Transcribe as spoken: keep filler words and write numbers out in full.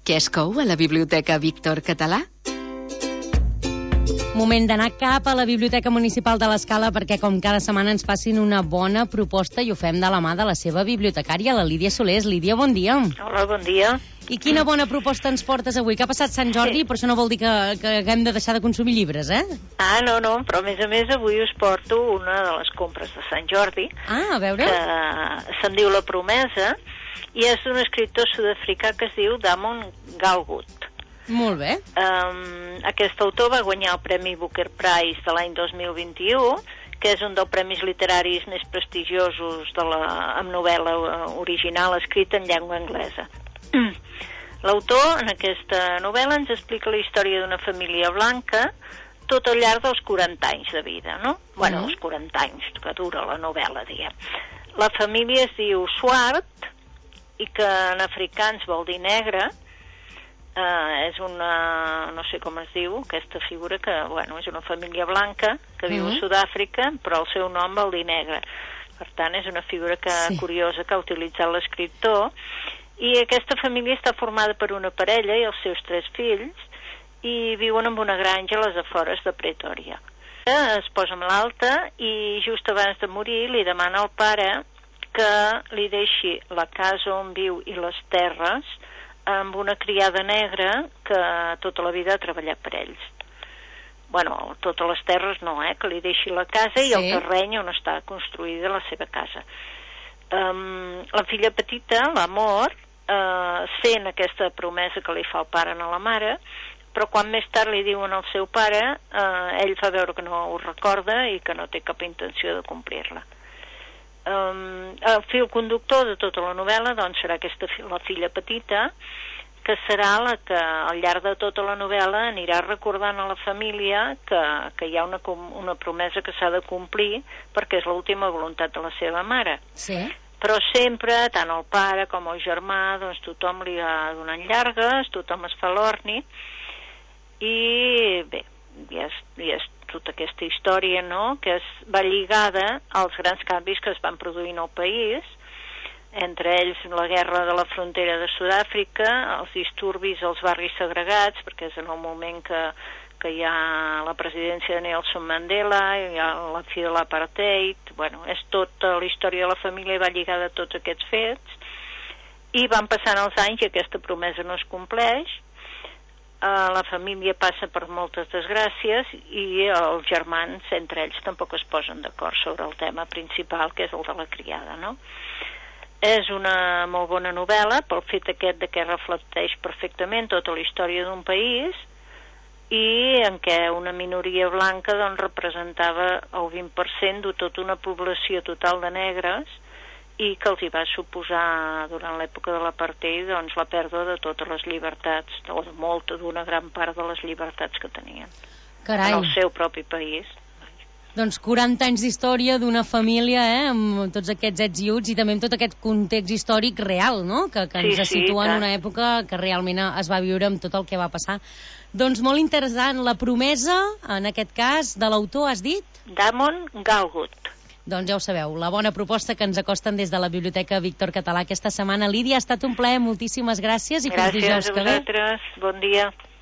Què es cou a la Biblioteca Víctor Català? Moment d'anar cap a la Biblioteca Municipal de l'Escala perquè com cada setmana ens facin una bona proposta i ho fem de la mà de la seva bibliotecària, la Lídia Solés. Lídia, bon dia. Hola, bon dia. I quina bona proposta ens portes avui? Que ha passat Sant Jordi, sí. Però això no vol dir que, que haguem de deixar de consumir llibres, eh? Ah, no, no, però a més a més avui us porto una de les compres de Sant Jordi. Ah, a veure. Que se'n diu La Promesa i és d'un escriptor sud-africà que es diu Damon Galgut. Molt bé. Um, aquest autor va guanyar el Premi Booker Prize de l'any dos mil vint-i-u, que és un dels premis literaris més prestigiosos de la, amb novel·la original escrita en llengua anglesa. L'autor, en aquesta novel·la, ens explica la història d'una família blanca tot al llarg dels quaranta anys de vida, no? Uh-huh. Bueno, els quaranta anys que dura la novel·la, diguem. La família es diu Swart i que en africans vol dir negre. Uh, és una, no sé com es diu, aquesta figura que, bueno, és una família blanca que viu uh-huh. a Sud-àfrica, però el seu nom vol dir negre. Per tant, és una figura que, sí. curiosa que ha utilitzat l'escriptor. I aquesta família està formada per una parella i els seus tres fills i viuen en una granja a les afores de Pretòria. Es posa amb l'alta i just abans de morir li demana al pare que li deixi la casa on viu i les terres amb una criada negra que tota la vida ha treballat per ells. Bueno, totes les terres no, eh? Que li deixi la casa i sí. el terreny on està construïda la seva casa. Um, la filla petita, l'Amor, uh, sent aquesta promesa que li fa el pare a la mare, però quan més tard li diuen al seu pare, uh, ell fa veure que no ho recorda i que no té cap intenció de complir-la. Um, el fil conductor de tota la novel·la doncs serà aquesta, la filla petita, que serà la que al llarg de tota la novel·la anirà recordant a la família que, que hi ha una, una promesa que s'ha de complir perquè és l'última voluntat de la seva mare. Sí. Però sempre, tant el pare com el germà, doncs tothom li va donant llargues, tothom es fa l'orni i bé, hi és, hi és tota aquesta història, no?, que es va lligada als grans canvis que es van produir en el país, entre ells la guerra de la frontera de Sud-àfrica, els disturbis als barris segregats, perquè és en el moment que, que hi ha la presidència de Nelson Mandela, hi ha la fi de l'apartheid, bueno, és tota la història de la família va lligada a tots aquests fets, i van passant els anys i aquesta promesa no es compleix. Uh, la família passa per moltes desgràcies i els germans, entre ells, tampoc es posen d'acord sobre el tema principal, que és el de la criada, no? És una molt bona novel·la pel fet aquest de que reflecteix perfectament tota la història d'un país i en què una minoria blanca doncs, representava el vint per cent de tota una població total de negres i que els hi va suposar durant l'època de l'apartheid doncs, la pèrdua de totes les llibertats, o de molta, d'una gran part de les llibertats que tenien. Carai. En el seu propi país. Doncs quaranta anys d'història d'una família, eh, amb tots aquests ets i uts i també amb tot aquest context històric real, no?, que, que ens sí, situa sí, en una època que realment es va viure amb tot el que va passar. Doncs molt interessant. La promesa, en aquest cas, de l'autor, has dit? Damon Galgut. Doncs ja ho sabeu, la bona proposta que ens acosten des de la Biblioteca Víctor Català aquesta setmana. Lídia, ha estat un plaer, moltíssimes gràcies i fins dijous que ve. Gràcies a vosaltres, bon dia.